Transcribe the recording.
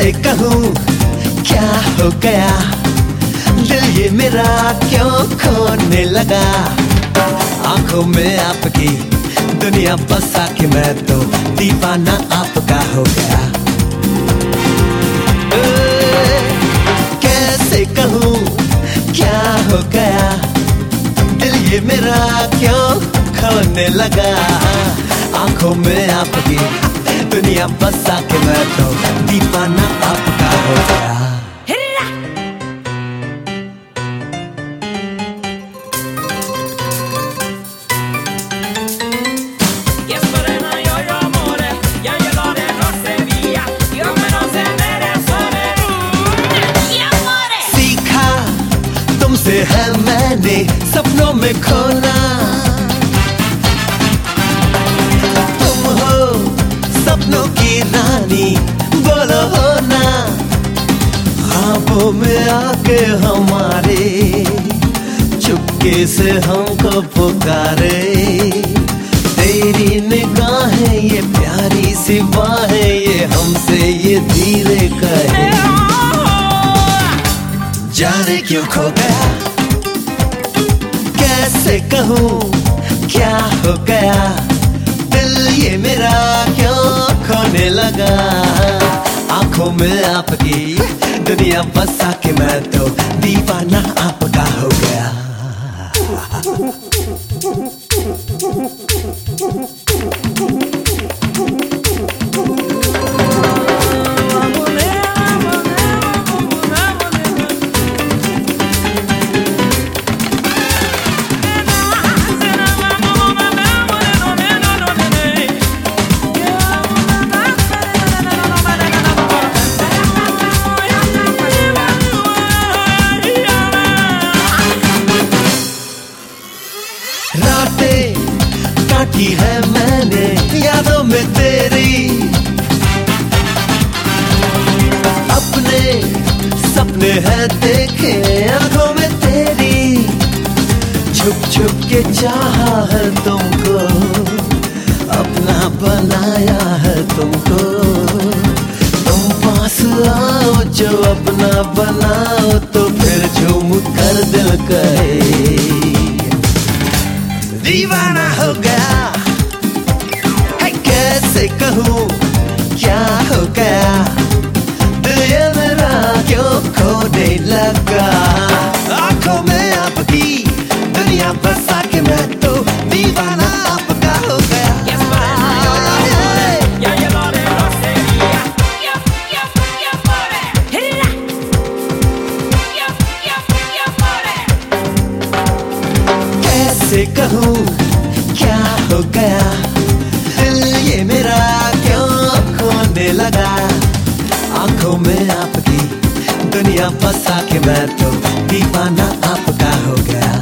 कैसे कहूँ क्या हो गया, दिल ये मेरा क्यों खोने लगा। आंखों में आपकी दुनिया बसा के मैं तो दीवाना आपका हो गया। कैसे कहूँ क्या हो गया, दिल ये मेरा क्यों खोने लगा। आंखों में आपकी दुनिया बसा के मैं तो दीवाना आपका हो गया। तुमसे है मैंने सपनों में खोना, तुम हो सपनों की रानी, बोलो हो ना। ख्वाबों में आके हमारे चुपके से हमको पुकारे। तेरी निगाहें ये प्यारी सी बाहें, ये हमसे ये धीरे कहे। जाने क्यों खो गया, कैसे कहूँ क्या हो गया, दिल ये मेरा क्यों खोने लगा। आंखों में आपकी दुनिया बसा के मैं तो दीवाना आपका हो गया। रातें काटी है मैंने यादों में तेरी, अपने सपने हैं देखे आंखों में तेरी। छुप छुप के चाहा है तुमको, अपना बनाया है तुमको। तुम पास आओ जो अपना बनाओ, तो फिर झूम कर दिल कहे दीवाना हो गया। है कैसे कहूँ क्या हो गया, दिल ये मेरा क्यों खोने लगा। आंखों में आपकी दुनिया बसा के मैं तो दीवाना आपका हो गया। कैसे कहूँ क्या हो गया, दिल ये मेरा क्यों खोने लगा। आंखों में आपकी दुनिया बसा के मैं तो दीवाना आपका हो गया।